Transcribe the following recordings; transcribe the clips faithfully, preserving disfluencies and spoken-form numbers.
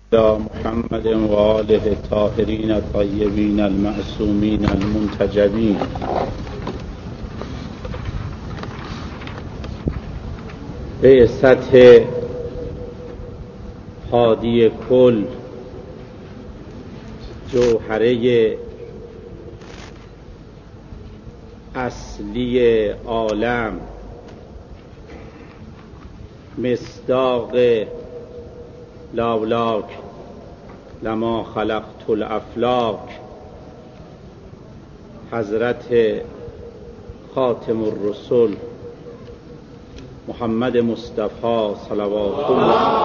محمد و آله الطاهرین الطیبین المعصومین المنتجبین. به سطح هادی کل، جوهره اصلی عالم، مصداق لولاک لما خلقت الافلاک، حضرت خاتم الرسل محمد مصطفی صلوات الله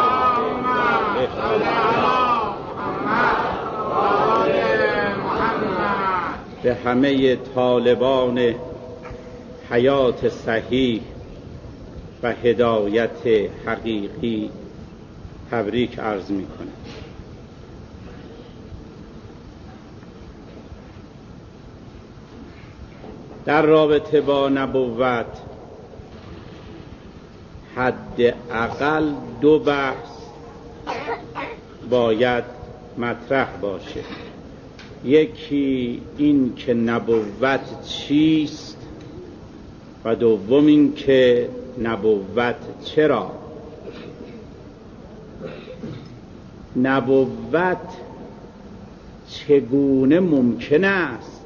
به همه طالبان حیات صحیح و هدایت حقیقی تبریک عرض می کنم. در رابطه با نبوت حداقل دو بحث باید مطرح باشه. یکی این که نبوت چیست و دوم این که نبوت چرا. نبوت چگونه ممکن است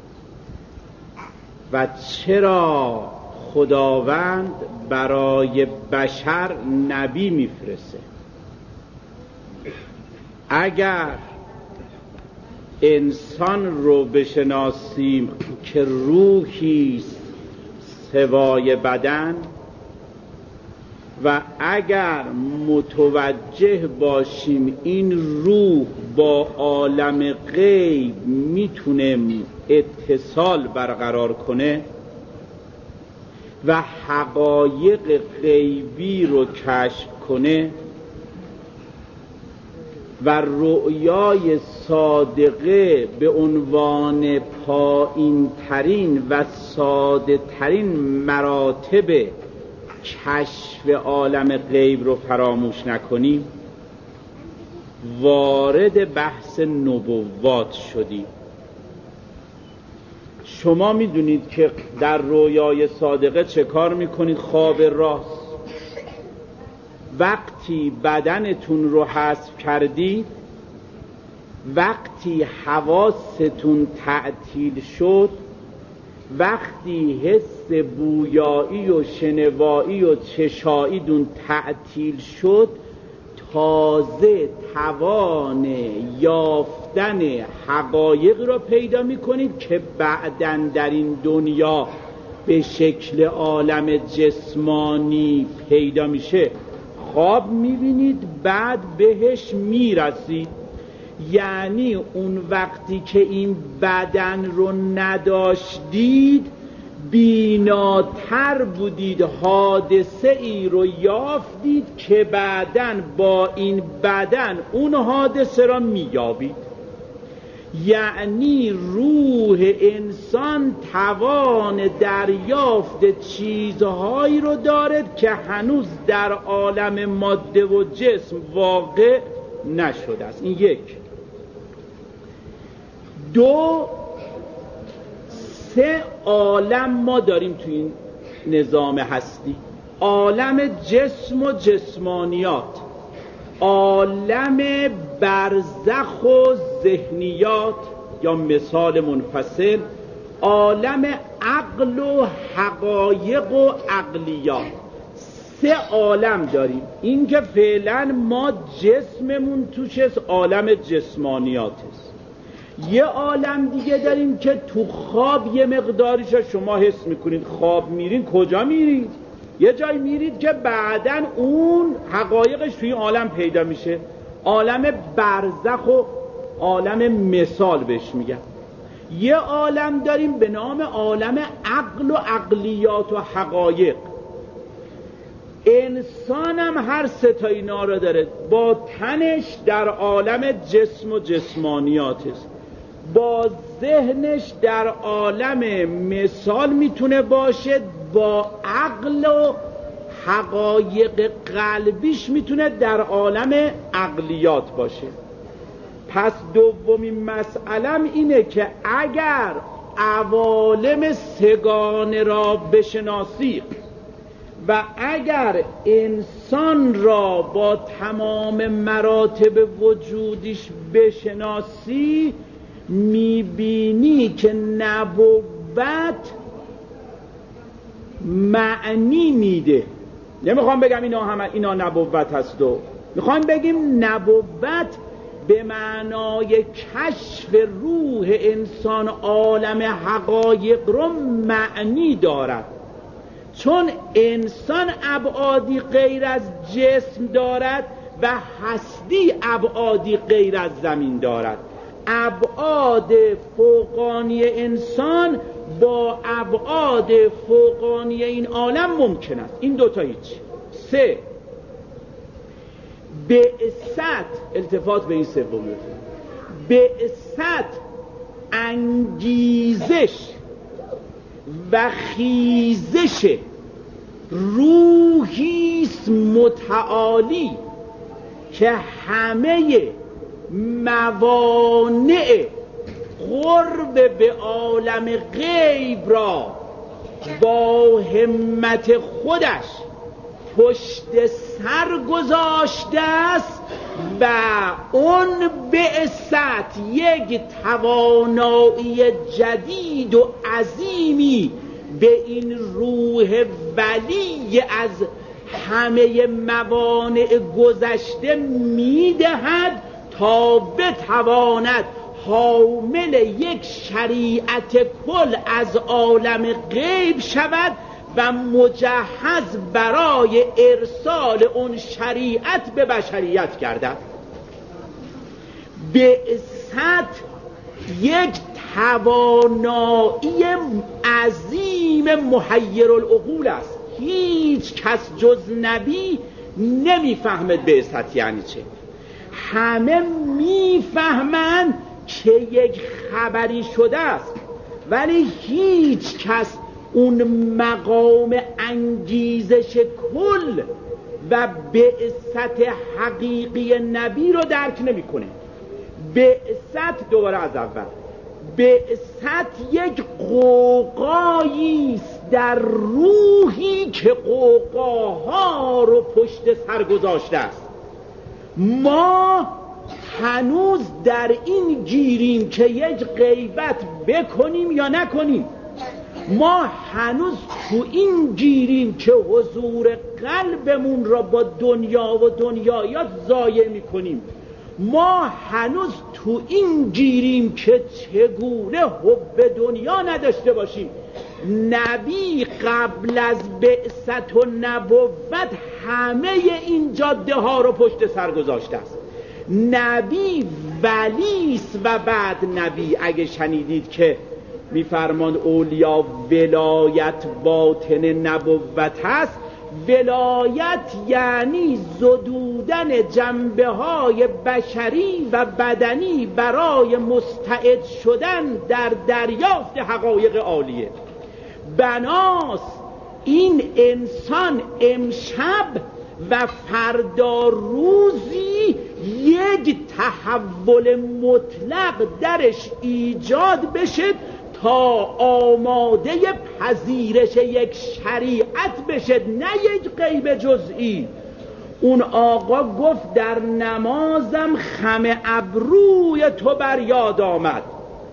و چرا خداوند برای بشر نبی میفرسته؟ اگر انسان رو بشناسیم که روحی سوای بدن و اگر متوجه باشیم این روح با عالم غیب میتونه اتصال برقرار کنه و حقایق غیبی رو کشف کنه و رؤیای صادقه به عنوان پایین ترین و ساده ترین مراتب کشف عالم غیب رو فراموش نکنیم، وارد بحث نبوات شدیم. شما میدونید که در رؤیای صادقه چه کار میکنید؟ خواب راست. وقتی بدنتون رو حذف کردید، وقتی حواستون تعطیل شد، وقتی حس بویایی و شنوایی و چشاییدون تعطیل شد، تازه توان یافتن حقایق را پیدا میکنید که بعداً در این دنیا به شکل عالم جسمانی پیدا میشه. خواب میبینید، بعد بهش میرسید. یعنی اون وقتی که این بدن رو نداشتید، بیناتر بودید، حادثه ای رو یافتید که بعداً با این بدن اون حادثه را مییابید. یعنی روح انسان توان دریافت چیزهایی رو دارد که هنوز در عالم ماده و جسم واقع نشده است. این یک. دو، سه عالم ما داریم تو این نظام هستی: عالم جسم و جسمانیات، عالم برزخ و ذهنیات یا مثال منفصل، عالم عقل و حقایق و عقلیات. سه عالم داریم. این که فعلا ما جسممون توش است، عالم جسمانیات است. یه عالم دیگه داریم که تو خواب یه مقداریش شما حس میکنید. خواب میرین، کجا میرید؟ یه جای میرید که بعداً اون حقایقش توی عالم پیدا میشه. عالم برزخ و عالم مثال بهش میگن. یه عالم داریم به نام عالم عقل و عقلیات و حقایق. انسان هم هر سه تا اینا رو داره. با تنش در عالم جسم و جسمانیات است، با ذهنش در عالم مثال میتونه باشه، با عقل و حقایق قلبیش میتونه در عالم عقلیات باشه. پس دومین مسئلم اینه که اگر عوالم سگانه را بشناسی و اگر انسان را با تمام مراتب وجودش بشناسی، میبینی که نبوت معنی میده. نمیخوام بگم اینا همه اینا نبوت هست، و میخوام بگیم نبوت به معنای کشف روح انسان عالم حقایق رو معنی دارد، چون انسان ابعادی غیر از جسم دارد و هستی ابعادی غیر از زمین دارد. ابعاد فوقانی انسان با ابعاد فوقانی این عالم ممکن است. این دوتا هیچ. سه، بعثت، التفات به این سومیت، بعثت انگیزش و خیزش روحیست متعالی که همه موانع قرب به عالم غیب را با همت خودش پشت سر گذاشته است و اون بعثت یک توانایی جدید و عظیمی به این روح ولی از همه موانع گذشته میدهد تا بتواند حامل یک شریعت کل از عالم غیب شود و مجهز برای ارسال اون شریعت به بشریت گردد. بعثت یک توانایی عظیم محیر العقول است. هیچ کس جز نبی نمیفهمد بعثت یعنی چه. همه میفهمند که یک خبری شده است، ولی هیچ کس اون مقام انگیزش کل و بعثت حقیقی نبی رو درک نمیکنه. بعثت، دوباره از اول، بعثت یک قوقایی است در روحی که قوقاها رو پشت سر گذاشته است. ما هنوز در این گیریم که یک غیبت بکنیم یا نکنیم. ما هنوز تو این گیریم که حضور قلبمون را با دنیا و دنیایات ضایع میکنیم. ما هنوز تو این گیریم که چگونه حب دنیا نداشته باشیم. نبی قبل از بعثت و نبوت همه این جاده ها رو پشت سر گذاشته است. نبی ولیست و بعد نبی. اگه شنیدید که میفرمان اولیا ولایت باطن نبوت هست، ولایت یعنی زدودن جنبه های بشری و بدنی برای مستعد شدن در دریافت حقایق عالیه. بناس این انسان امشب و فردا روزی یک تحول مطلق درش ایجاد بشه تا آماده پذیرش یک شریعت بشه، نه یک غیب جزئی. اون آقا گفت در نمازم خم ابروی تو بر یاد آمد،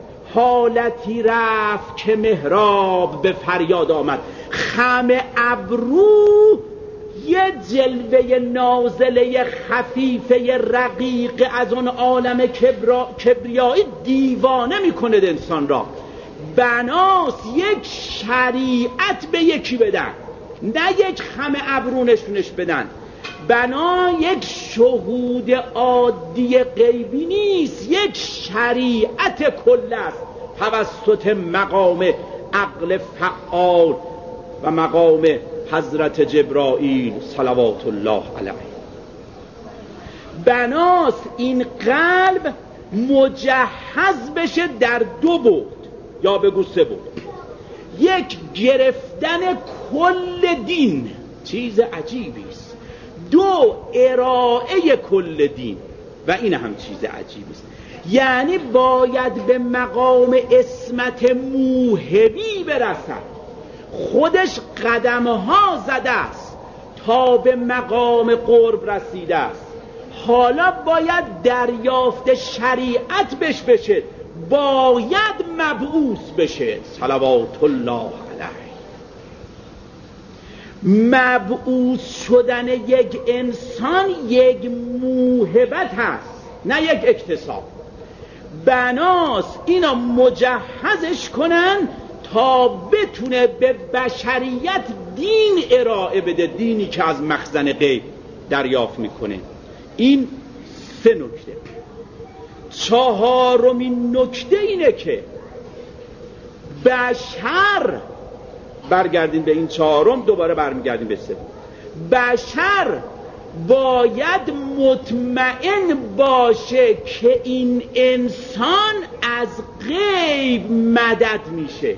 حالتی رفت که محراب به فریاد آمد. خم ابرو یه جلوه نازله خفیفه رقیق از اون عالم کبرا... کبریایی دیوانه میکنه انسان را. بناس یک شریعت به یکی بدن، نه یک خم ابرو نشونش بدن. بنا یک شهود عادی غیبی نیست، یک شریعت کل است توسط مقام عقل فعال و مقام حضرت جبرائیل صلوات الله علیه. بناس این قلب مجهز بشه در دو بعد یا بگو سه بعد. یک، گرفتن کل دین چیز عجیبی است. دو، ارائه کل دین و این هم چیز عجیبی است. یعنی باید به مقام عصمت موهبی برسد، خودش قدمها زده است تا به مقام قرب رسیده است، حالا باید دریافت شریعت بش بشه، باید مبعوث بشه صلوات الله علیه. مبعوث شدن یک انسان یک موهبت هست، نه یک اکتساب. بناست اینا مجهزش کنن تا بتونه به بشریت دین ارائه بده، دینی که از مخزن غیب دریافت میکنه. این سه نکته. چهارمین نکته اینه که بشر، برگردیم به این چهارم، دوباره برمیگردیم به سوم. بشر باید مطمئن باشه که این انسان از غیب مدد میشه.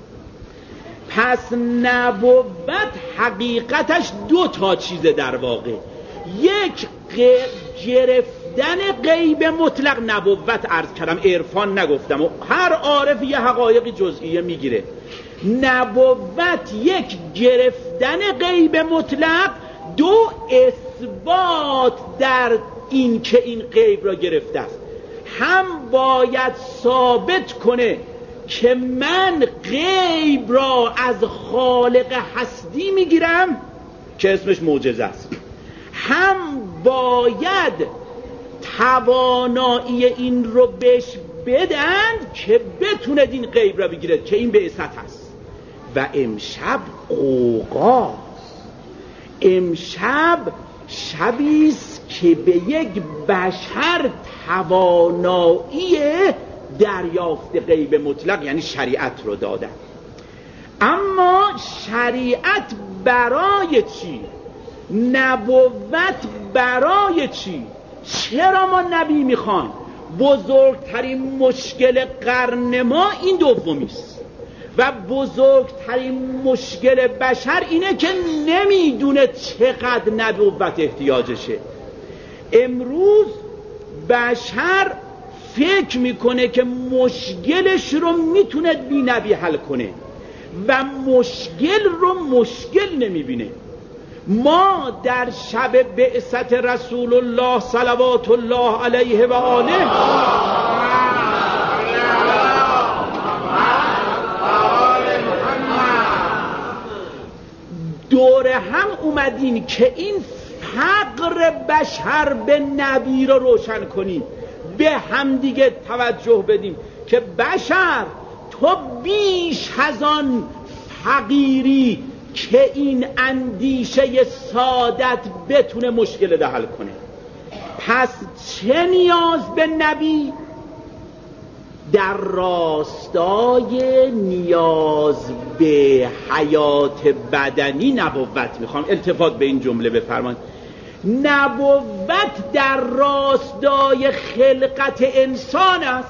پس نبوت حقیقتش دو تا چیزه در واقع. یک، گرفتن غیب مطلق، نبوت عرض کردم، عرفان نگفتم، و هر عارف یه حقایق جزئیه میگیره. نبوت یک گرفتن غیب مطلق، دو اثبات در این که این غیب را گرفته است. هم باید ثابت کنه که من غیب را از خالق هستی میگیرم که اسمش معجزه است، هم باید توانایی این رو بهش بدن که بتونه این غیب را بگیره که این بعثت هست. و امشب قوقاست، امشب شبیست که به یک بشر توانایی دریافت غیب مطلق یعنی شریعت رو دادن. اما شریعت برای چی؟ نبوت برای چی؟ چرا ما نبی میخوان؟ بزرگترین مشکل قرن ما این دومیست و بزرگترین مشکل بشر اینه که نمیدونه چقدر نبوت احتیاجشه. امروز بشر فکر میکنه که مشکلش رو میتونه بی نبی حل کنه و مشکل رو مشکل نمیبینه. ما در شب بعثت رسول الله صلوات الله علیه و آله دور هم اومدین که این فقر بشر به نبی رو روشن کنیم، به همدیگه توجه بدیم که بشر تو بیش از آن فقیری که این اندیشه سعادت بتونه مشکل ده حل کنه. پس چه نیاز به نبی؟ در راستای نیاز به حیات بدنی نبوت میخوام. التفات به این جمله بفرمایید. نبوت در راستای خلقت انسان است.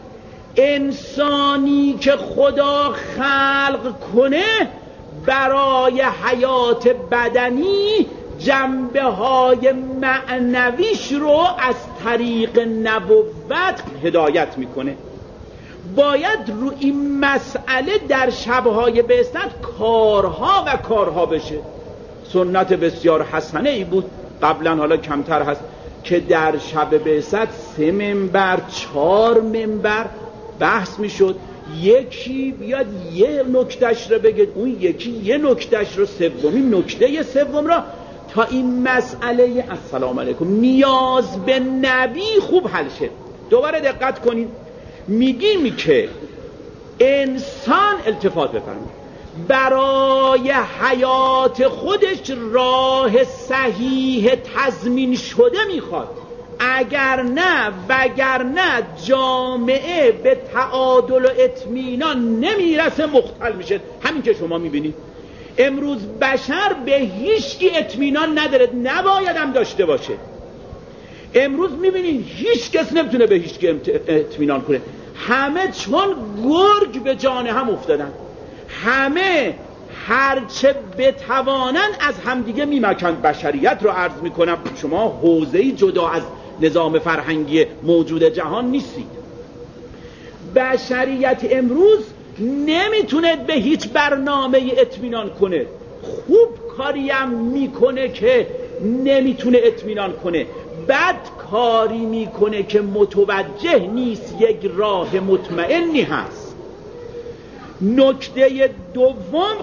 انسانی که خدا خلق کنه برای حیات بدنی جنبه های معنویش رو از طریق نبوت هدایت میکنه. باید رو این مسئله در شبهای بعثت کارها و کارها بشه. سنت بسیار حسنه ای بود قبلا، حالا کمتر هست، که در شب بعثت سه منبر چهار منبر بحث میشد. یکی بیاد یه نکتهش رو بگه، اون یکی یه نکتهش رو، سومی نکته سوم را، تا این مسئله السلام علیکم نیاز به نبی خوب حل شد. دوباره دقت کنید، میگیم که انسان، التفات بفرمایید، برای حیات خودش راه صحیح تضمین شده میخواد، اگر نه وگر نه جامعه به تعادل و اطمینان نمیرسه، مختل میشه. همین که شما میبینید امروز بشر به هیچکی اطمینان نداره، نباید هم داشته باشه. امروز میبینید هیچ کس نمیتونه به هیچکی اطمینان کنه، همه چون گرگ به جان هم افتادن، همه هرچه بتوانن از همدیگه میمکند. بشریت رو عرض میکنم، شما حوزه‌ای جدا از نظام فرهنگی موجود جهان نیستید. بشریت امروز نمیتونه به هیچ برنامه اطمینان کنه. خوب کاریم میکنه که نمیتونه اطمینان کنه، بد کاری میکنه که متوجه نیست یک راه مطمئنی هست. نکته دوم،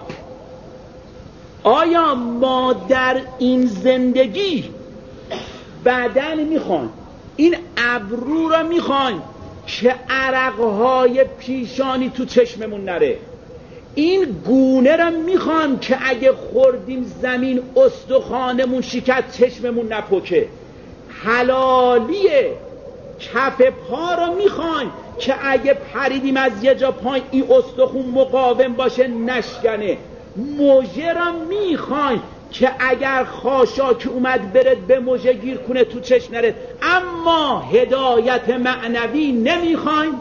آیا ما در این زندگی بدن میخوایم، این ابرو را میخوایم که عرقهای پیشانی تو چشممون نره، این گونه را میخوایم که اگه خوردیم زمین استخوانمون شکست چشممون نپکه، حلالیه کف پا را میخوایم که اگه پریدیم از یه جا پایین این استخون مقاوم باشه نشکنه، موژه را میخوایم که اگر خاشاک اومد برد به موژه گیر کنه تو چشم نره، اما هدایت معنوی نمیخوایم.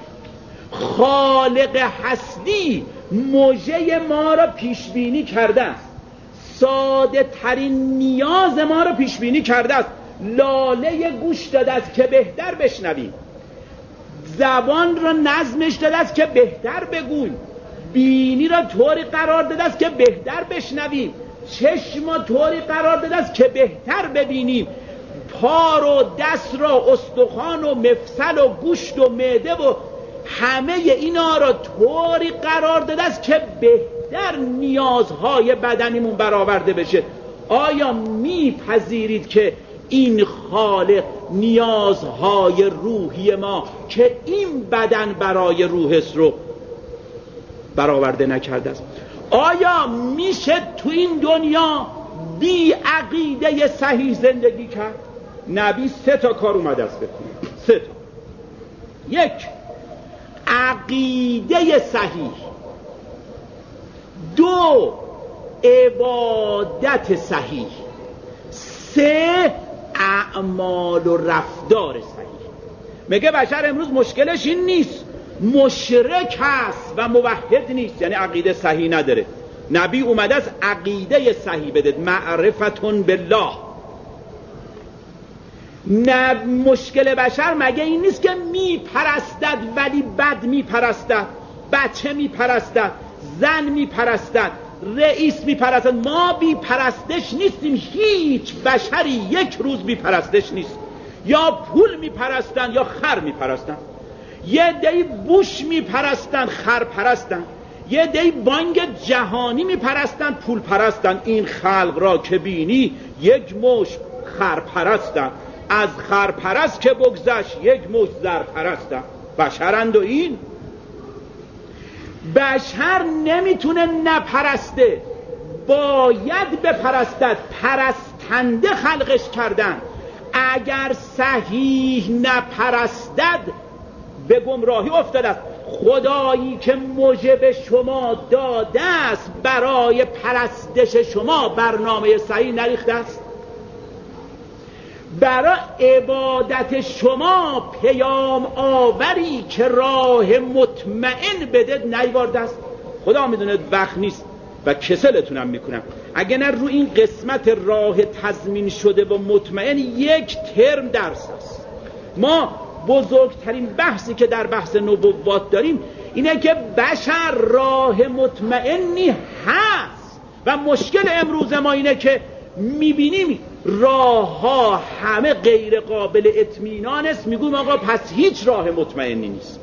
خالق هستی موژه ما را پیش بینی کرده است، ساده ترین نیاز ما را پیش بینی کرده است، لاله گوش داده است که بهتر بشنویم، زبان را نظمش داده است که بهتر بگوییم، بینی را طوری قرار داده است که بهتر بشنویم، چشم را طوری قرار داده است که بهتر ببینیم، پا رو دست را استخوان و مفصل و گوشت و معده و همه اینا را طوری قرار داده است که بهتر نیازهای بدنیمون برآورده بشه. آیا میپذیرید که این خالق نیازهای روحی ما که این بدن برای روح است رو برآورده نکرده است؟ آیا میشه تو این دنیا بی عقیده صحیح زندگی کرد؟ نبی سه تا کار اومده است بکنه. سه تا. یک، عقیده صحیح. دو، عبادت صحیح. سه، اعمال و رفتار صحیح. میگه بشر امروز مشکلش این نیست، مشرک هست و موحد نیست، یعنی عقیده صحیح نداره. نبی اومده است عقیده صحیح بده، معرفتون بالله. نه، مشکل بشر مگه این نیست که میپرستد ولی بد میپرستد، بچه میپرستد، زن میپرستد، رئیس میپرستد. ما بیپرستش نیستیم، هیچ بشری یک روز بیپرستش نیست. یا پول میپرستن یا خر میپرستن. یه عده‌ای بوش میپرستن، خر پرستن. یه عده‌ای بانک جهانی میپرستن، پول پرستن. این خلق را که بینی یک مش خر پرستن، از خرپرست که بگذشت یک مشت زرپرستن. بشرند و این بشر نمیتونه نپرسته، باید بپرستد. پرستنده خلقش کردن. اگر صحیح نپرستد به گمراهی افتاده است. خدایی که موجب شما داده است برای پرستش شما برنامه صحیح نریخته است، برای عبادت شما پیام آوری که راه مطمئن بده نیوارده است. خدا میدونه وقت نیست و کسلتونم میکنم. اگه نه رو این قسمت راه تضمین شده و مطمئن یک ترم درس است. ما بزرگترین بحثی که در بحث نبوت داریم اینه که بشر راه مطمئنی هست و مشکل امروز ما اینه که میبینیم راه ها همه غیر قابل اطمینان است، میگویم آقا پس هیچ راه مطمئنی نیست.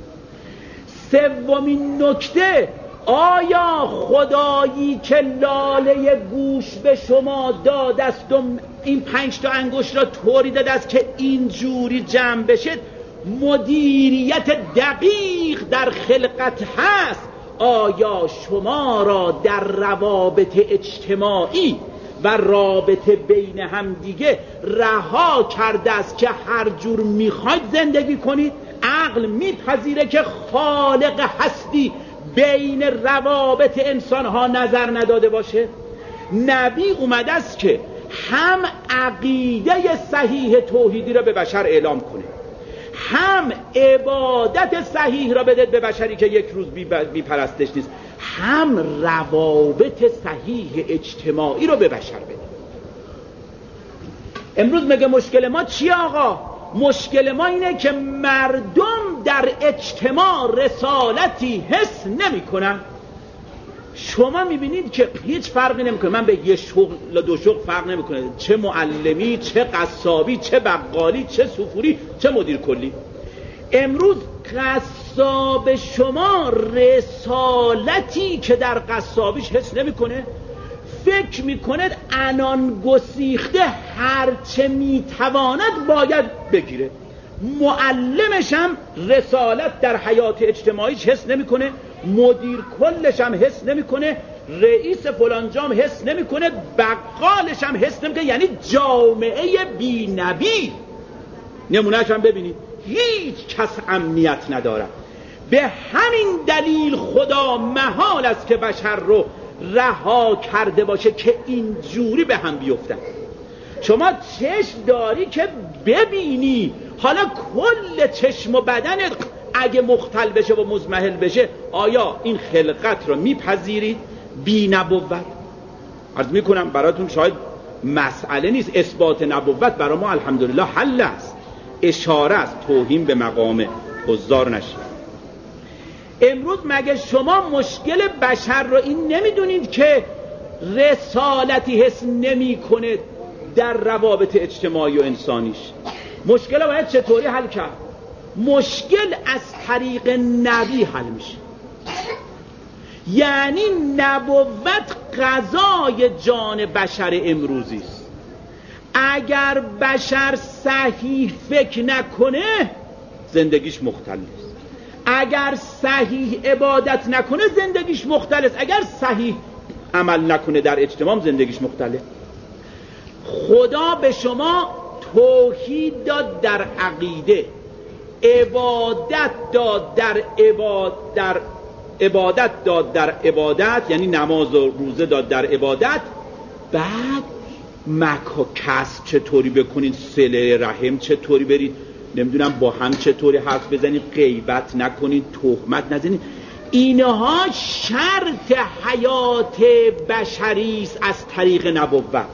سومین نکته، آیا خدایی که لاله گوش به شما داده است و این پنج تا انگشت را طوری داده است که اینجوری جمع بشه، مدیریت دقیق در خلقت هست، آیا شما را در روابط اجتماعی و رابطه بین هم دیگه رها کرده است که هر جور میخواید زندگی کنید؟ عقل میپذیره که خالق هستی بین روابط انسان ها نظر نداده باشه؟ نبی اومده است که هم عقیده صحیح توحیدی را به بشر اعلام کنه، هم عبادت صحیح را بده به بشری که یک روز بی, بی پرستش نیست، هم روابط صحیح اجتماعی رو به بشر بده. امروز مگه مشکل ما چیه آقا؟ مشکل ما اینه که مردم در اجتماع رسالتی حس نمی کنن. شما میبینید که هیچ فرقی نمیکنه، من به یه شغل یا دو شغل فرق نمیکنه، چه معلمی، چه قصابی، چه بقالی، چه سفوری، چه مدیر کلی. امروز قصاب شما رسالتی که در قصابیش حس نمیکنه، فکر میکنه عنان گسیخته هرچه میتواند باید بگیره. معلمش هم رسالت در حیات اجتماعیش حس نمیکنه، مدیر کلش هم حس نمیکنه، رئیس فلانجام حس نمیکنه، بقالش هم حس نمیکنه. یعنی جامعه بی نبی. نمونهش هم ببینید، هیچ کس امنیت نداره. به همین دلیل خدا محال است که بشر رو رها کرده باشه که اینجوری به هم بیفتن. شما چشم داری که ببینی، حالا کل چشم و بدنت اگه مختل بشه و مزمحل بشه، آیا این خلقت رو میپذیرید؟ بی نبوت. عرض میکنم براتون شاید مسئله نیست، اثبات نبوت برای ما الحمدلله حل است، اشاره است، توهین به مقام حضار نشید. امروز مگه شما مشکل بشر رو این نمیدونید که رسالتی حس نمی کنه در روابط اجتماعی و انسانیش؟ مشکل باید چطوری حل کرد؟ مشکل از طریق نبی حل میشه. یعنی نبوت غذای جان بشر امروزی است. اگر بشر صحیح فکر نکنه زندگیش مختل است. اگر صحیح عبادت نکنه زندگیش مختل است. اگر صحیح عمل نکنه در اجتماع زندگیش مختل است. خدا به شما توحید داد در عقیده، عبادت داد در عبادت در عبادت داد در عبادت، یعنی نماز و روزه داد در عبادت. بعد مکر و کسب چطوری بکنید، صله رحم چطوری برید، نمیدونم با هم چطوری حرف بزنید، غیبت نکنید، تهمت نزنید. اینها شرط حیات بشری است از طریق نبوت.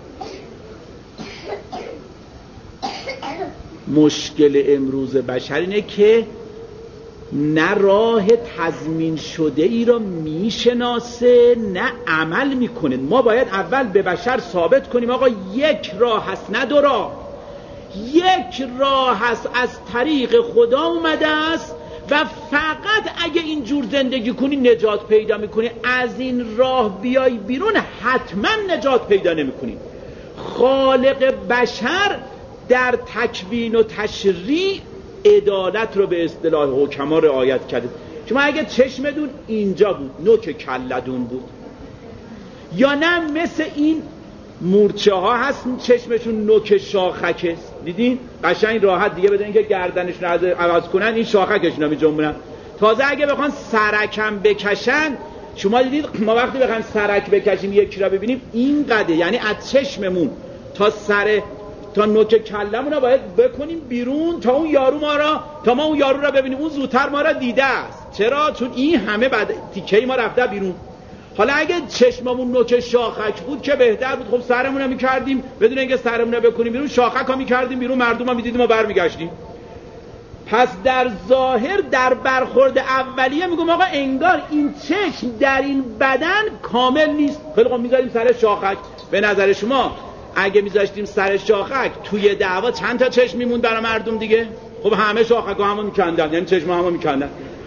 مشکل امروز بشر اینه که نه راه تضمین شده ای را میشناسه نه عمل میکنه. ما باید اول به بشر ثابت کنیم آقا یک راه هست، نه دو راه. یک راه هست از طریق خدا اومده است و فقط اگه اینجور زندگی کنی نجات پیدا میکنی. از این راه بیای بیرون حتما نجات پیدا نمیکنی. خالق بشر در تکوین و تشریع عدالت رو به اصطلاح حکما رعایت کرده. شما اگه چشمتون اینجا بود نوک کلدون بود، یا نه مثل این مورچه ها هست چشمشون نوک شاخک است، دیدین قشنگ راحت دیگه بدون که گردنشون رو عوض کنن این شاخکشون رو میجنبونن. تازه اگه بخوان سرکم بکشن، شما دیدید ما وقتی بخوایم سرک بکشیم یکی را ببینیم این قده، یعنی از چشممون تا سر تا نوک کلمون رو باید بکنیم بیرون تا اون یارو ما را تا ما اون یارو را ببینیم. اون زودتر ما را دیده است. چرا؟ چون این همه بعد تیکه ما رفته بیرون. حالا اگه چشممون نوک شاخک بود که بهتر بود. خب سرمون رو می‌کردیم بدون اینکه سرمون رو بکنیم بیرون، شاخک ها می‌کردیم بیرون، مردم ها می‌دیدیم و برمیگشتیم. پس در ظاهر در برخورد اولیه میگم آقا انگار این چشم در این بدن کامل نیست. خیلی خب می‌ذاریم سر شاخک. به نظر شما اگه میذاشتیم سر شاخک توی دعوا چند تا چشم میموند برای مردم دیگه؟ خب همه شاخک ها همون میکندن، یعنی چشم همون میکندن.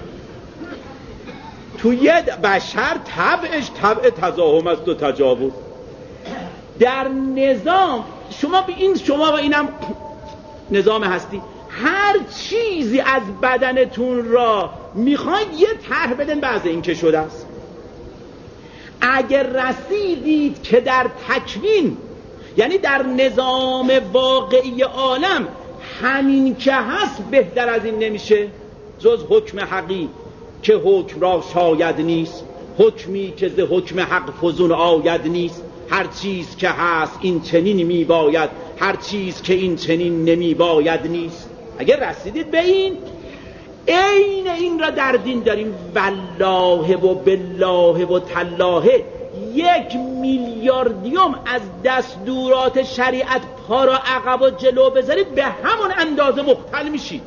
توی بشر طبعش طبع تزاهم است و تجاوز. در نظام شما به این شما و اینم نظام هستی، هر چیزی از بدنتون را میخواید یه طرح بدن بعض این که شده است. اگر رسیدید که در تکوین، یعنی در نظام واقعی عالم همین که هست بهتر از این نمیشه جز حکم حقی که حکم را شاید نیست، حکمی که ز حکم حق فزون آید نیست. هر چیز که هست این چنین می باید، هر چیز که این چنین نمی باید نیست. اگر رسیدید به این عین این را در دین داریم. والله و بالله و تالله یک میلیاردیوم از دستورات شریعت پا را عقب و جلو بذارید به همون اندازه مختل میشید.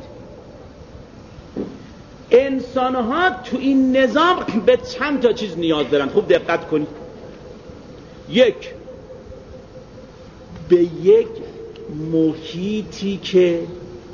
انسان ها تو این نظام به چند تا چیز نیاز دارن. خوب دقت کنید. یک، به یک محیطی که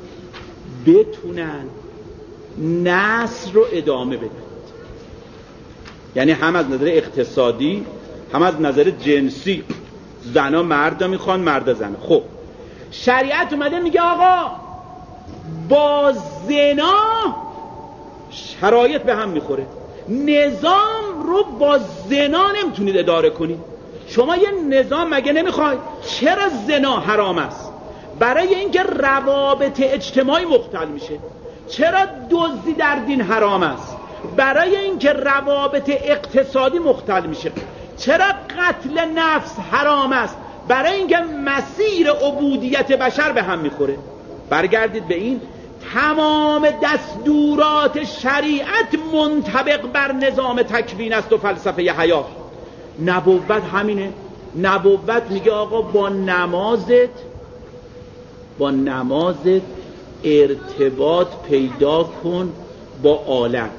بتونن نسل رو ادامه بدن، یعنی هم از نظر اقتصادی هم از نظر جنسی. زنا مرد میخوان، مرد زنا. خب شریعت اومده میگه آقا با زنا شرایط به هم میخوره، نظام رو با زنا نمیتونید اداره کنید. شما یه نظام مگه نمیخواید؟ چرا زنا حرام است؟ برای اینکه روابط اجتماعی مختل میشه. چرا دزدی در دین حرام است؟ برای اینکه روابط اقتصادی مختل میشه. چرا قتل نفس حرام است؟ برای اینکه مسیر عبودیت بشر به هم میخوره. برگردید به این، تمام دستورات شریعت منطبق بر نظام تکوین است و فلسفه حیات. نبوت همینه. نبوت میگه آقا با نمازت با نمازت ارتباط پیدا کن با عالم.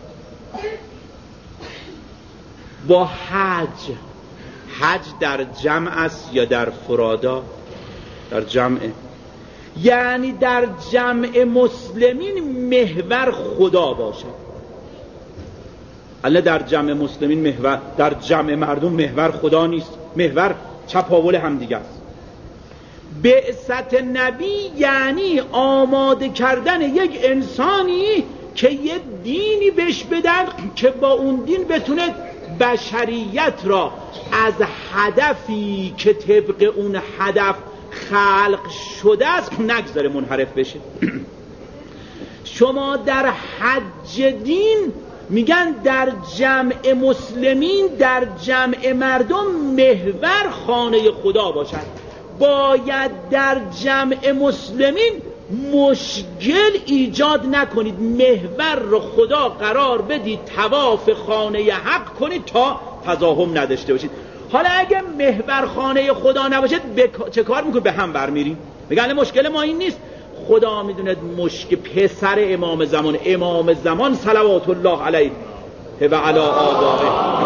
با حج، حج در جمع است یا در فرادا؟ در جمعه. یعنی در جمع مسلمین محور خدا باشه. الله در جمع مسلمین محور، در جمع مردم محور خدا نیست، محور چپاول هم دیگه است. بعثت نبی یعنی آماده کردن یک انسانی که یه دینی بهش بدن که با اون دین بتونه بشریت را از هدفی که طبق اون هدف خلق شده است نگذاره منحرف بشه. شما در حج دین میگن در جمع مسلمین، در جمع مردم محور خانه خدا باشد. باید در جمع مسلمین مشکل ایجاد نکنید، محور رو خدا قرار بدید، طواف خانه حق کنید تا تزاحم نداشته باشید. حالا اگه محور خانه خدا نباشد بک... چه کار میکنید؟ به هم برمیریم. میگن مشکل ما این نیست. خدا میدونه مشکل پسر امام زمان، امام زمان صلوات الله علیه و علی آبائه،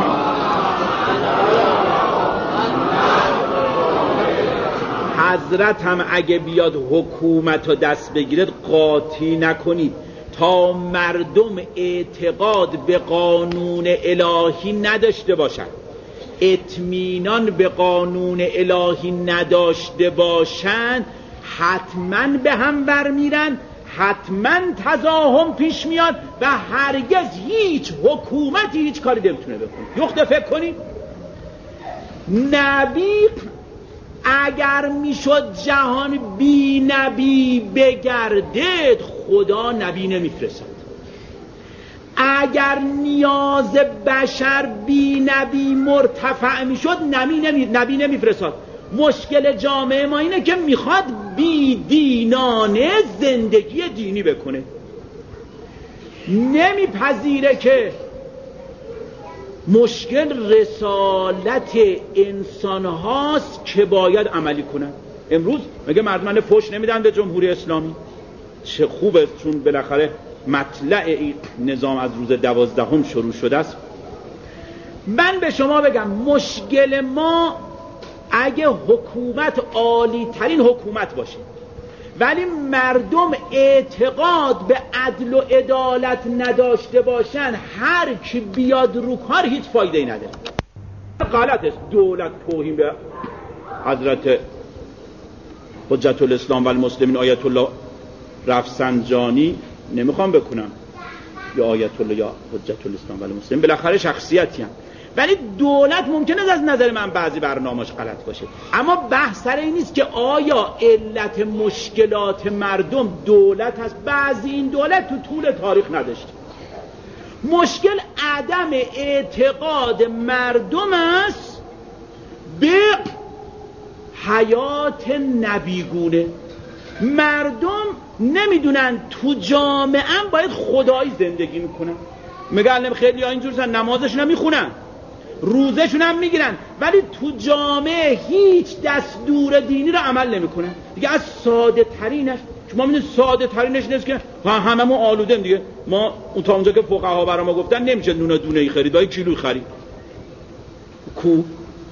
حضرت هم اگه بیاد حکومت رو دست بگیرد قاطی نکنید تا مردم اعتقاد به قانون الهی نداشته باشند، اطمینان به قانون الهی نداشته باشند، حتما به هم برمیرن، حتما تزاحم پیش میاد و هرگز هیچ حکومتی هیچ کاری نمیتونه بکنه. یخته فکر کنید نبی اگر میشد جهان بی نبی بگردد خدا نبی نمیفرستد. اگر نیاز بشر بی نبی مرتفع میشد نبی نمی نبی نمیفرستاد. مشکل جامعه ما اینه که میخواد بی دینانه زندگی دینی بکنه، نمیپذیره که مشکل رسالت انسان هاست که باید عملی کنن. امروز میگه مردمان فوش نمیدن به جمهوری اسلامی. چه خوبه، چون بالاخره مطلع این نظام از روز دوازدهم شروع شده است. من به شما بگم مشکل ما اگه حکومت عالی ترین حکومت باشه ولی مردم اعتقاد به عدل و عدالت نداشته باشن، هر کی بیاد رو کار هیچ فایده ای نداره. غلط است دولت توهین به حضرت حجت الاسلام و المسلمین آیت الله رفسنجانی نمیخوام بکنم، یا آیت الله یا حجت الاسلام و المسلمین، بالاخره شخصیتی هم، ولی دولت ممکنه از نظر من بعضی برنامه‌اش غلط باشه، اما بحث سر این نیست که آیا علت مشکلات مردم دولت هست. بعضی این دولت تو طول تاریخ نداشته. مشکل عدم اعتقاد مردم است به حیات نبیگونه. مردم نمیدونن تو جامعه هم باید خدایی زندگی میکنن. میگن خیلی ها اینجور نمازشون هم میخونن، روزشون هم میگیرن، ولی تو جامعه هیچ دستور دینی رو عمل نمیکنن دیگه. از ساده ترینش، شما میدونید ساده ترینش نیست که هممون آلودیم دیگه. ما اون تا اونجا که فقها برا ما گفتن نمیشه نون دونه ای خرید، باید کیلو خرید. کو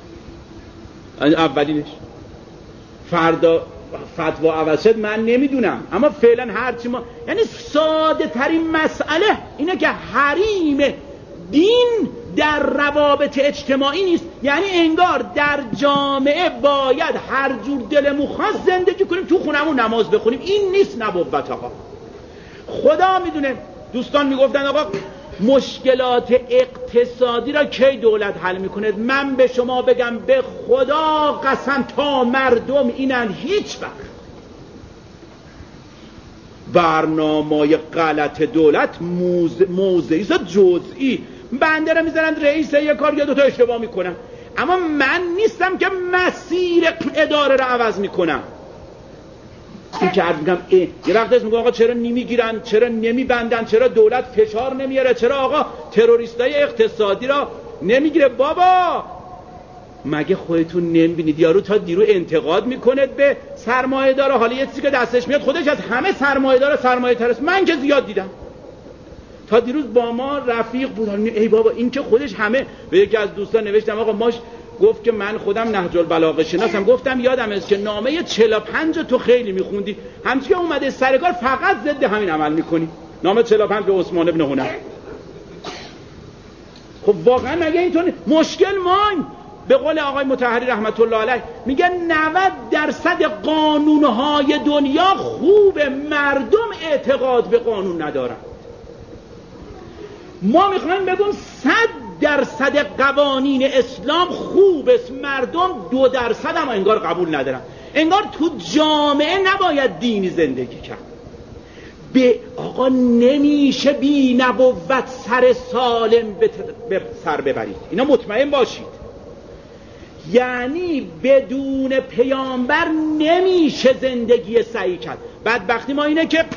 اولینش فردا فتوا عوض شد من نمیدونم، اما فعلا هرچی ما، یعنی ساده ترین مسئله اینه که حریم دین در روابط اجتماعی نیست. یعنی انگار در جامعه باید هر جور دلمون خواست زندگی کنیم، تو خونمون نماز بخونیم. این نیست نبوت. آقا خدا میدونه. دوستان میگفتن آقا مشکلات اقتصادی را کی دولت حل میکنه؟ من به شما بگم به خدا قسم تا مردم اینن هیچ وقت برنامه غلط دولت موضعی جزئی بنده را میذارن رئیس یک کار یا دوتا اشتباه میکنم، اما من نیستم که مسیر اداره را عوض میکنم. این که عرض میگم یه وقت هست میگم آقا چرا نمیگیرن، چرا نمیبندن، چرا دولت فشار نمیاره، چرا آقا تروریستای اقتصادی را نمیگیره؟ بابا مگه خودتون نمیبینید یارو تا دیرو انتقاد میکنه به سرمایه داره، حالا یه چیزی که دستش میاد خودش از همه سرمایه داره سرمایه تر است. من که زیاد دیدم، تا دیروز با ما رفیق بود، ای بابا این که خودش همه. به یکی از دوستان نوشتم آقا ماش گفت که من خودم نهج البلاغه شناسم. گفتم یادم است که نامه چهل و پنج تو خیلی میخوندی، همچنین که اومده سر کار فقط ضد همین عمل میکنی. نامه چهل و پنج به عثمان ابن هنر. خب واقعا مگه اینطور؟ مشکل ما به قول آقای مطهری رحمت الله علیه میگه نود درصد قانونهای دنیا خوبه، مردم اعتقاد به قانون ندارن. ما میخوایم بگم صد درصد قوانین اسلام خوب است، مردم دو درصد هم انگار قبول ندارن. انگار تو جامعه نباید دینی زندگی کرد. به آقا نمیشه بی نبوت سر سالم به سر ببرید، اینا مطمئن باشید. یعنی بدون پیامبر نمیشه زندگی صحیح کرد. بدبختی ما اینه که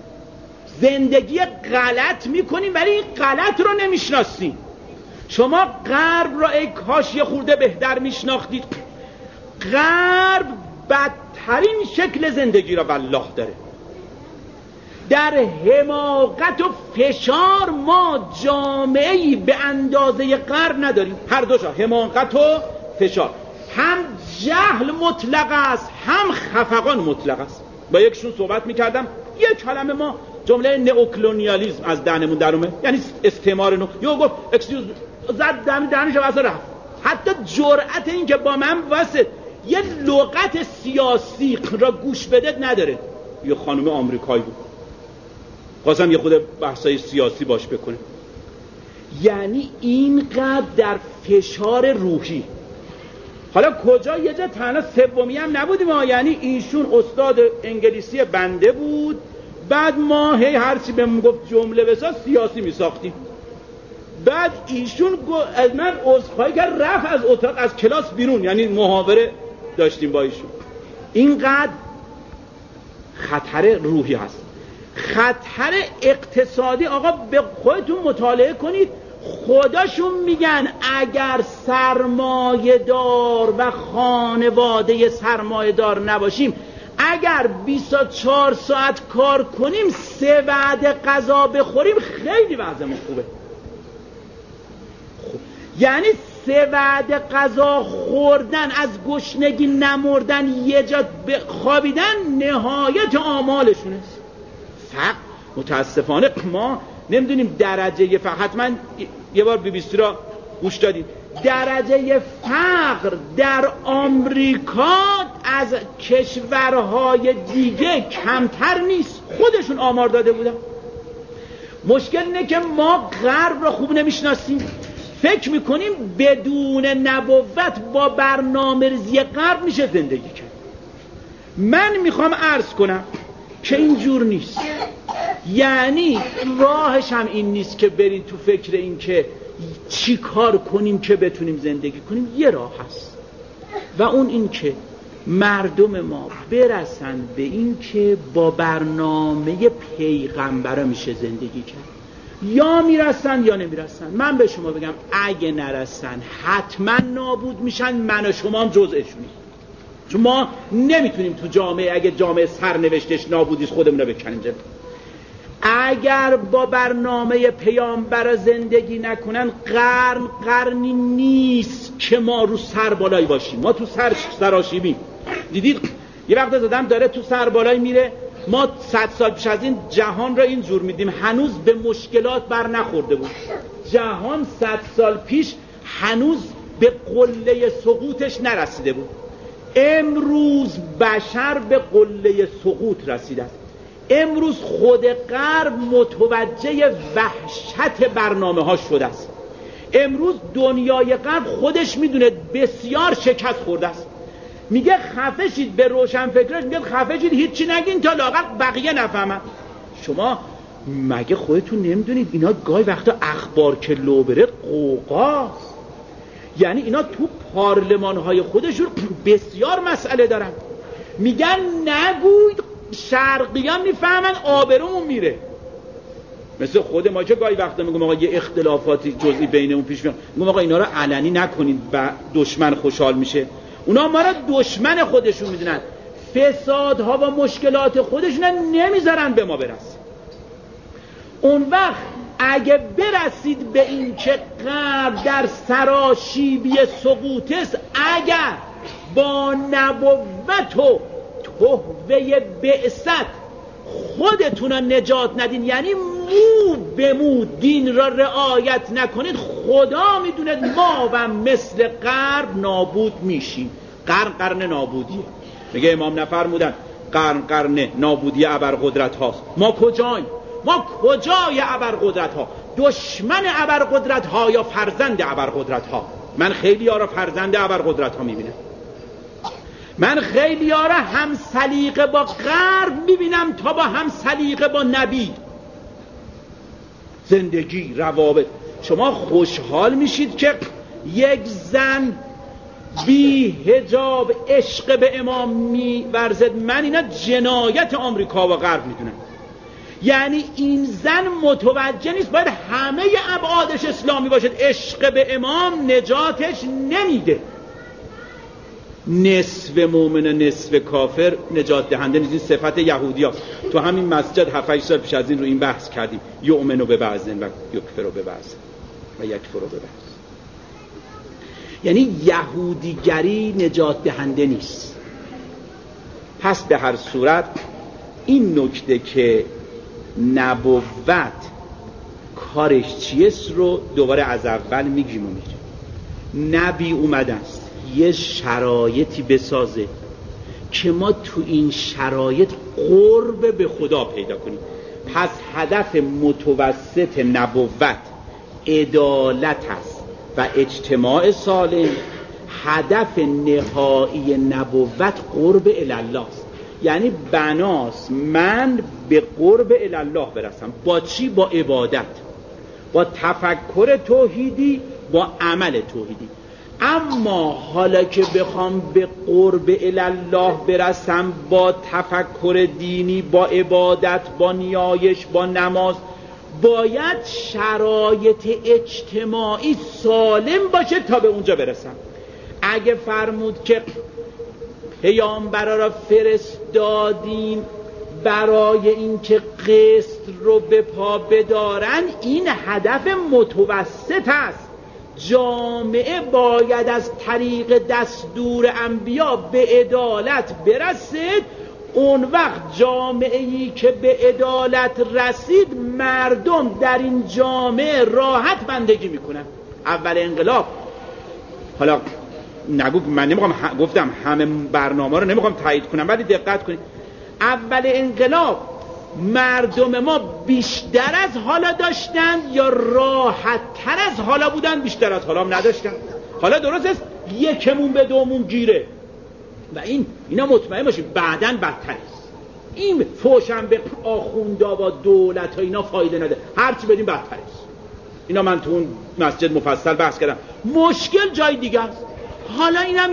زندگی غلط میکنیم ولی این غلط رو نمیشناسیم. شما غرب را ای کاش یه خورده بهتر میشناختید. غرب بدترین شکل زندگی را والله داره. در حماقت و فشار ما جامعه‌ای به اندازه غرب نداریم. هر دوشا حماقت و فشار، هم جهل مطلق است هم خفقان مطلق است. با یکشون صحبت میکردم، یک کلمه ما جمله نئوکلونیالیسم از دهنمون در اومد، یعنی استعمار نو. یو گفت اکسکیوز زد دهن دهنش واسه رفت. حتی جرأت این که با من واسه یه لغت سیاسی را گوش بده نداره. یه خانم آمریکایی بود، خواستم یه خود بحثای سیاسی باش بکنه. یعنی اینقدر در فشار روحی. حالا کجا یه جا تنها سومی هم نبودیم ما، یعنی ایشون استاد انگلیسی بنده بود، بعد ما هی هرچی بهمون گفت جمله بساز سیاسی میساختیم. بعد ایشون از من عذرخواهی کرد رفت از اتاق از کلاس بیرون، یعنی محاوره داشتیم با ایشون. اینقدر خطر روحی هست. خطر اقتصادی آقا به خودتون مطالعه کنید، خودشون میگن اگر سرمایه دار و خانواده سرمایه دار نباشیم، اگر بیست و چهار ساعت کار کنیم، سه وعده غذا بخوریم، خیلی وضعمون خوبه. خوب. یعنی سه وعده غذا خوردن، از گشنگی نمردن، یه جا خوابیدن نهایت آمالشونه. فقط متاسفانه ما نمیدونیم درجه فقر. حتما یه بار بی بی سی را گوش دادید. درجه فقر در آمریکا از کشورهای دیگه کمتر نیست، خودشون آمار داده بودن. مشکل اینه که ما غرب را خوب نمیشناسیم، فکر میکنیم بدون نبوت با برنامه‌ریزی غرب میشه زندگی کرد. من میخوام عرض کنم که اینجور نیست. یعنی راهش هم این نیست که برید تو فکر این که چی کار کنیم که بتونیم زندگی کنیم. یه راه هست و اون این که مردم ما برسن به این که با برنامه پیغمبر میشه زندگی کرد. یا میرسن یا نمیرسن. من به شما بگم اگه نرسن حتما نابود میشن، من و شما هم جزءشونیم. چون ما نمیتونیم تو جامعه، اگه جامعه سرنوشتش نابودیست، خودمون رو بکنیم جلو. اگر با برنامه پیامبر زندگی نکنن، قرن قرنی نیست که ما رو سربالایی باشیم. ما تو سر سراشیبیم. دیدید یه وقت آدم داره تو سربالایی میره. ما صد سال پیش از این جهان را این جور میدیم، هنوز به مشکلات بر نخورده بود. جهان صد سال پیش هنوز به قله سقوطش نرسیده بود. امروز بشر به قله سقوط رسیده است. امروز خود غرب متوجه وحشت برنامه ها شده است. امروز دنیای غرب خودش میدونه بسیار شکست خورده است. میگه خفه شید، به روشن فکرش میگه خفه شید، هیچی نگین تا لااقل بقیه نفهمن. شما مگه خودتون نمیدونید اینا گاهی وقتا اخبار که لو بره قوقاست؟ یعنی اینا تو پارلمان های خودشون بسیار مسئله دارن. میگن نگوید شرقیان میفهمن آبرومون میره. مثل خود ما که گاهی وقتا میگم آقا یه اختلافاتی جزئی بینمون پیش میاد، میگم آقا اینا رو علنی نکنید و دشمن خوشحال میشه. اونا ما رو دشمن خودشون میدونن، فسادها و مشکلات خودشون نمیذارن به ما برسه. اون وقت اگه برسید به این که غرب در سراشیبی سقوط است، اگر با نبوت و تحوه بعثت خودتون رو نجات ندین، یعنی مو به مو دین را رعایت نکنید، خدا میدوند ما و مثل غرب نابود میشیم. قرن قرن نابودیه. میگه امام نفرمودن قرن قرن نابودی ابرقدرت هاست. ما کجاییم؟ ما کجای ابرقدرت ها؟ دشمن ابرقدرت ها یا فرزند ابرقدرت ها؟ من خیلی ها را فرزند ابرقدرت ها میبینم. من خیلی ها را هم سلیقه با غرب میبینم تا با هم سلیقه با نبی. زندگی، روابط. شما خوشحال میشید که یک زن بی حجاب عشق به امام میورزد. من اینا جنایت آمریکا و غرب میدونم. یعنی این زن متوجه نیست باید همه ابعادش اسلامی باشد. عشق به امام نجاتش نمیده. نصف مومن و نصف کافر نجات دهنده نیست. این صفت یهودی ها. تو همین مسجد هفت هشت سال پیش از این رو این بحث کردیم. یؤمنو به بعضن و یکفرو به بعضن و یکفرو به بعضن. یعنی یهودیگری نجات دهنده نیست. پس به هر صورت این نکته که نبوت کارش چیست رو دوباره از اول میگیم و میگیم. نبی اومده است یه شرایطی بسازه که ما تو این شرایط قرب به خدا پیدا کنیم. پس هدف متوسط نبوت عدالت است و اجتماع سالم. هدف نهایی نبوت قرب الله است. یعنی بناس من به قرب الله برسم. با چی؟ با عبادت، با تفکر توحیدی، با عمل توحیدی. اما حالا که بخوام به قرب الله برسم با تفکر دینی، با عبادت، با نیایش، با نماز، باید شرایط اجتماعی سالم باشه تا به اونجا برسم. اگه فرمود که پیامبرا را فرستادیم برای این که قسط رو به پا بدارن، این هدف متوسط است. جامعه باید از طریق دستور انبیا به عدالت برسید. اون وقت جامعه‌ای که به عدالت رسید، مردم در این جامعه راحت بندگی میکنن. اول انقلاب، حالا نگو من نمیخوام ه... گفتم همه برنامه رو نمیخوام تایید کنم، ولی دقت کنید. اول انقلاب مردم ما بیشتر از حالا داشتن یا راحت تر از حالا بودن؟ بیشتر از حالا هم نداشتن. حالا درست است یکمون به دومون گیره و این اینا مطمئن باشید بعداً بدتر است. این فوشم به آخوندا و دولت ها اینا فایده نده، هرچی بدیم بدتر است. اینا من تو اون مسجد مفصل بحث کردم. مشکل جای دیگه است. حالا اینم یک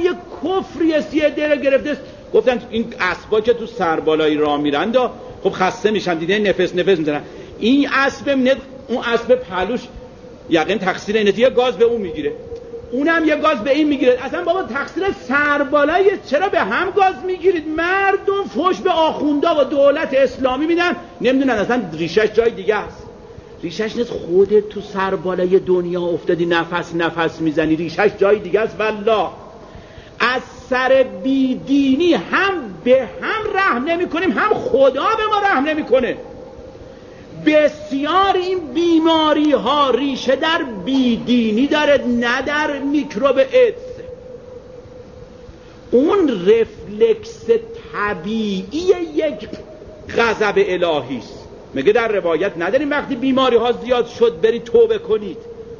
کفری است یه دره گرفته. گفتن این اسبا که تو سربالایی راه میرند خب خسته میشن، دیده نفس نفس میزنن. این اسب میاد اون اسب پهلوش یقین تقصیر اینه، یه گاز به اون میگیره، اونم یه گاز به این میگیره. اصلا بابا تقصیر سربالایی، چرا به هم گاز میگیرید؟ مردم فوش به آخوندا و دولت اسلامی میدن، نمیدونن اصلا ریشش جای دیگه است. ریشش نیست خودت تو سربالای دنیا افتادی نفس نفس میزنی، ریشش جای دیگه است. والله از سر بیدینی هم به هم رحم نمی کنیم، هم خدا به ما رحم نمی کنه. بسیار این بیماری ها ریشه در بیدینی داره، نه در میکروب ایدز. اون رفلکس طبیعی یک غضب الهی است. میگه در روایت نداریم وقتی بیماری ها زیاد شد برید توبه کنید.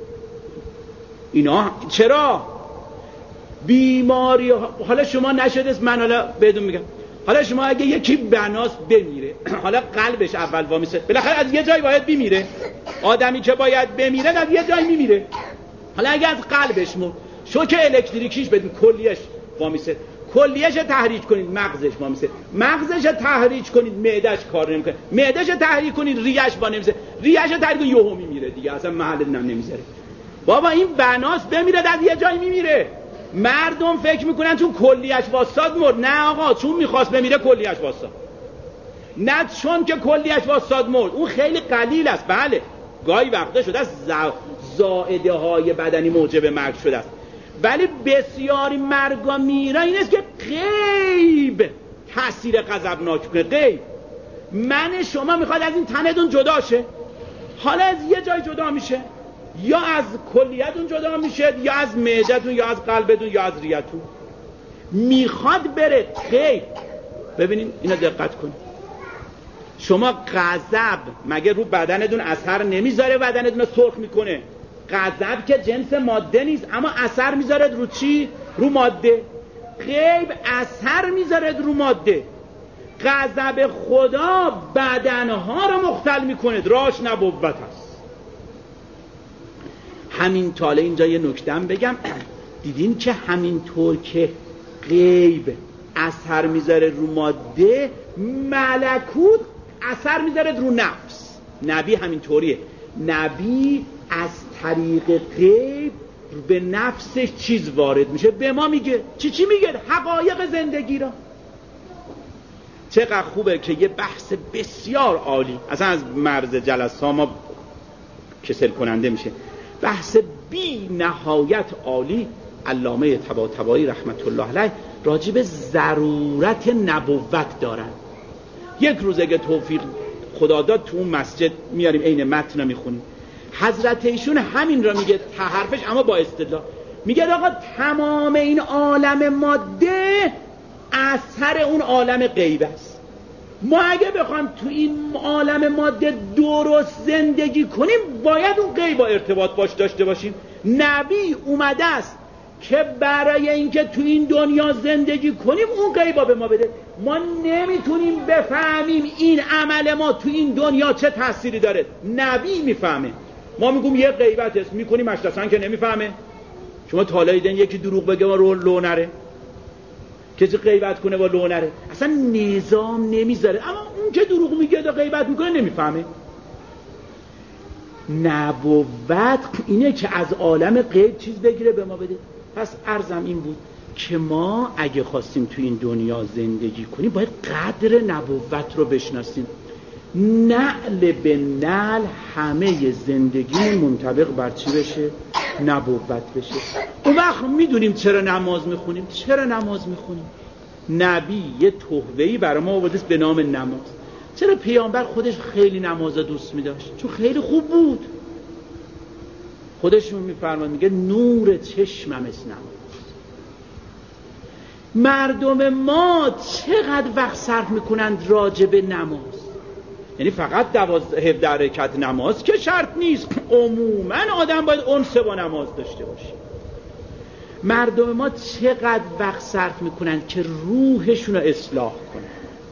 اینا چرا؟ بیماری ها... حالا شما نشده، من حالا بدون میگم، حالا شما اگه یکی بناس بمیره، حالا قلبش اول وامیسه، بالاخره از یه جای باید بمیره. آدمی که باید بمیره از یه جای میمیره. حالا اگه از قلبش مرد، شوک الکتریکیش بدین کلیهش وامیسه، کلیهش تحریک کنید مغزش وامیسه، مغزش تحریک کنید معدهش کار نمیکنه، معدهش تحریک کنید ریهش با نمیسه، ریهش تحریک کنید یهو میمیره دیگه، اصلا محل نم نمیذاره. بابا این بناس بمیره از یه جای میمیره. مردم فکر میکنن چون کلیهش واساد مرد. نه آقا، چون میخواست بمیره کلیهش واساد، نه چون که کلیهش واساد مرد. اون خیلی قلیل است، بله گاهی وقتا شده است زائده های بدنی موجب مرگ شده است، ولی بسیاری مرگا میره این است که غیب تاثیر غضبناک کنه. غیب من شما میخواد از این تنتون جدا شه، حالا از یه جای جدا میشه، یا از کلیتون جدا میشه، یا از معدتون، یا از قلبتون، یا از ریتون میخواد بره. خیر ببینین اینا دقت کنید. شما غضب مگه رو بدنتون اثر نمیذاره؟ بدنتون رو سرخ میکنه. غضب که جنس ماده نیست، اما اثر میذاره رو چی؟ رو ماده. غیب اثر میذاره رو ماده. غضب خدا بدنها رو مختل میکنه، راش نبوت هست. همین تاله اینجا یه نکته‌ام بگم، دیدین که همینطور که غیب اثر میذاره رو ماده، ملکوت اثر میذاره رو نفس. نبی همینطوریه، نبی از طریق غیب به نفسش چیز وارد میشه، به ما میگه. چی چی میگه؟ حقایق زندگی را. چقدر خوبه که یه بحث بسیار عالی، اصلا از مرز جلسه ما کسل کننده میشه، بحث بی نهایت عالی علامه طباطبایی رحمت الله علیه راجع به ضرورت نبوت دارن. یک روزه که توفیق خدا داد تو اون مسجد میاریم عین متن میخونیم، حضرت ایشون همین را میگه تا حرفش، اما با استدلال. میگه آقا تمام این عالم ماده اثر اون عالم غیب است. ما اگه بخوایم تو این عالم ماده درست زندگی کنیم باید اون غیب با ارتباط باش داشته باشیم. نبی اومده است که برای اینکه تو این دنیا زندگی کنیم اون غیبا به ما بده. ما نمیتونیم بفهمیم این عمل ما تو این دنیا چه تأثیری داره، نبی میفهمه. ما میگیم یه غیبت است میکنیم اشتسان که نمیفهمه. شما تالایی دین یکی دروغ بگه و رو لو نره، کسی غیبت کنه و لو نره، اصلا نظام نمیذاره. اما اون که دروغ میگه و غیبت میکنه نمیفهمه. نبوت اینه که از عالم غیب چیز بگیره به ما بده. پس عرضم این بود که ما اگه خواستیم تو این دنیا زندگی کنیم باید قدر نبوت رو بشناسیم. نعل به نعل همه زندگی منطبق بر چی بشه؟ نبوت بشه. اون وقت میدونیم چرا نماز میخونیم. چرا نماز میخونیم؟ نبی یه تحوهی برای ما آورده به نام نماز. چرا پیامبر خودش خیلی نماز دوست می‌داشت؟ چون خیلی خوب بود. خودشون میفرماد، میگه نور چشمم است نماز. مردم ما چقدر وقت صرف میکنند راجع به نماز؟ یعنی فقط دوازده هفده رکعت نماز که شرط نیست، عموما آدم باید انس با نماز داشته باشه. مردم ما چقدر وقت صرف میکنند که روحشون رو اصلاح کنن.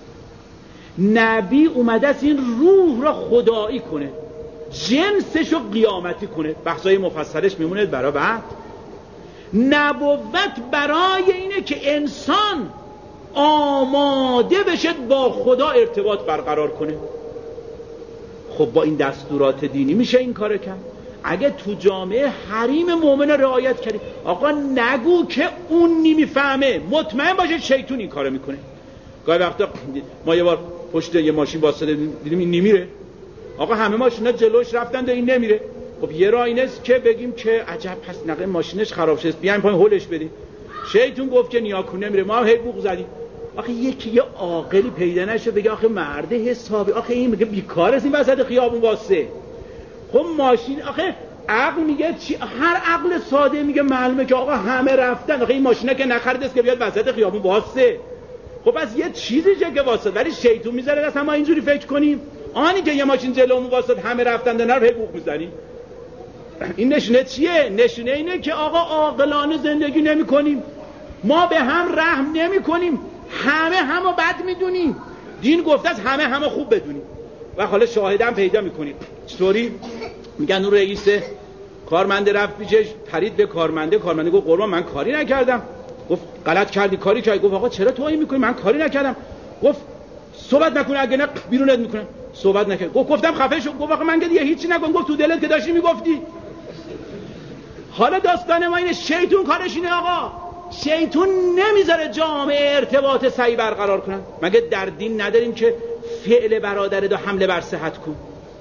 نبی اومده است این روح را خدایی کنه، جنسش رو قیامتی کنه. بحثای مفصلش میمونه برای بعد. نبوت برای اینه که انسان آماده بشه با خدا ارتباط برقرار کنه. خب با این دستورات دینی میشه این کار کرد. اگه تو جامعه حریم مؤمن رعایت کردی، آقا نگو که اون نمیفهمه، مطمئن باشه شیطون این کارو میکنه. گاهی وقتا ما یه بار پشت یه ماشین واسطه دیدیم این نمیره، آقا همه ماشینا جلوش رفتن و این نمیره. خب یه راه اینه که بگیم که عجب پس نقل ماشینش خراب شده، بیایم پایین هولش بدیم. شیطون گفت که نیاکون نمیره، ما هم هی بوق زدیم. آخه یکی یه عاقلی پیدا نشه بگه آخه مرد حسابی، آخه این میگه بیکار است این وسط خیابون واسه. خب ماشین آخه عقل میگه چی؟ هر عقل ساده میگه معلومه که آقا همه رفتن، آخه این ماشینه که نخرید است که بیاد وسط خیابون واسه. خب پس یه چیزی چه که واسه، ولی شیطون میذاره دست ما اینجوری فکر کنیم آنی که یه ماشین جلومون واسه همه رفتن دنر به بوق میزنیم. این نشونه چیه؟ نشونه اینه که آقا عاقلانه زندگی نمی کنیم، ما به هم رحم نمی کنیم، همه همو بد میدونیم. دین گفته است همه همو خوب بدونیم و حالا شاهدم پیدا میکنیم. چطوری؟ میگن اون رئیس کارمنده رفت پیشش، پرید به کارمنده، کارمنده گفت قربان من کاری نکردم. گفت غلط کردی، کاری کردی. گفت آقا چرا توهین میکنی؟ من کاری نکردم. گفت صحبت نکنه اگه نه بیرونت میکنم. صحبت نکرد. گفت گفتم خفه شو. گفت آقا من که دیگه هیچی نگم. گفت تو دلت که داشتی میگفتی. حالا داستان ما اینه شیطون کارش اینه آقا، شیطون نمیذاره جامعه ارتباط صحیح برقرار کنن. مگه در دین نداریم که فعل برادر دو حمله بر صحت کن؟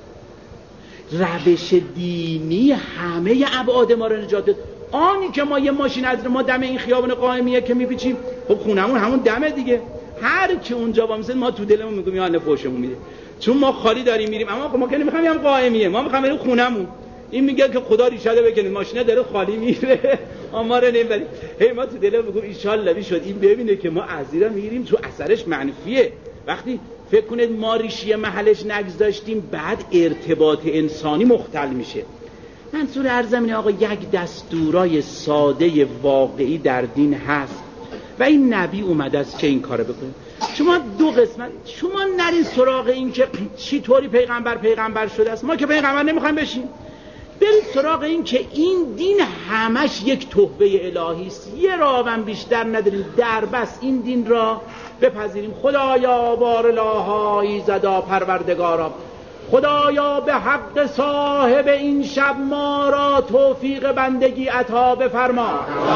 روش دینی همه ابعاد ما رو نجات داد. آنی که ما یه ماشین از ما دم این خیابان قائمیه که میپیچیم، خب خونمون همون دمه دیگه، هر کی اونجا با مثلا ما تو دلمون میگیم یا نه فوشمون میده، چون ما خالی داریم میریم. اما ما که نمیخوایم هم قائمیه، ما میخوایم بریم خونمون. این میگه که خدا ریشه‌ده بکنید، ماشینه داره خالی میره اما رو نمیبریم. هی ما تو دلمون میگیم ان شاء الله شد این ببینه که ما ازیرا میریم تو اثرش منفیه. وقتی فکر کنید ما ریشی محلش نگذاشتیم بعد ارتباط انسانی مختل میشه. منظور عرضم آقا یک دستورای ساده واقعی در دین هست و این نبی اومده است که این کارو بکنه. شما دو قسمت، شما نرین سراغ این که چی طوری پیغمبر پیغمبر شده است، ما که پیغمبر نمیخوایم بشیم. برید سراغ این که این دین همش یک تحفه الهی است، یه راهم بیشتر نداریم، در بس این دین را بپذیریم. خدایا بارلاهای زدا پروردگارا، خدایا به حق صاحب این شب ما را توفیق بندگی عطا بفرما.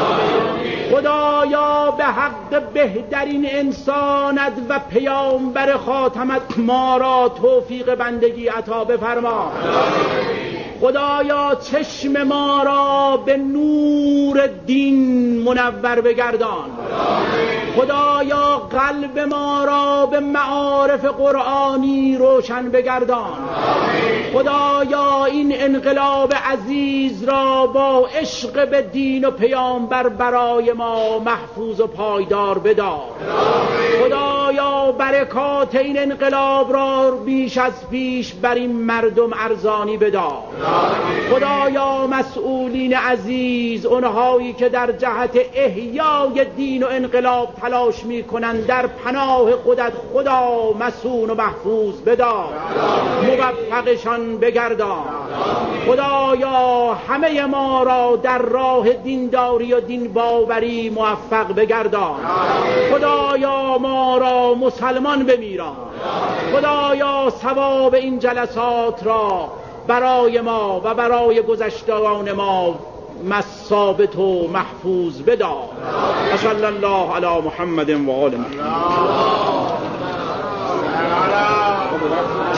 خدایا به حق بهترین انسانت و پیامبر خاتمت ما را توفیق بندگی عطا بفرما. خدایا چشم ما را به نور دین منور بگردان. خدایا قلب ما را به معارف قرآنی روشن بگردان. خدایا این انقلاب عزیز را با عشق به دین و پیامبر برای ما محفوظ و پایدار بدار. خدایا برکات این انقلاب را بیش از پیش بر این مردم ارزانی بدار. خدایا مسئولین عزیز، اونهایی که در جهت احیای دین و انقلاب تلاش می کنند، در پناه خودت خدا مسئول و محفوظ بدار، موفقشان بگردان. خدایا همه ما را در راه دینداری و دین باوری موفق بگردان. خدایا ما را مسلمان بمیران. خدایا ثواب این جلسات را برای ما و برای گذشتگان ما ثابت و محفوظ بدار. صلی الله علی محمد و آل محمد.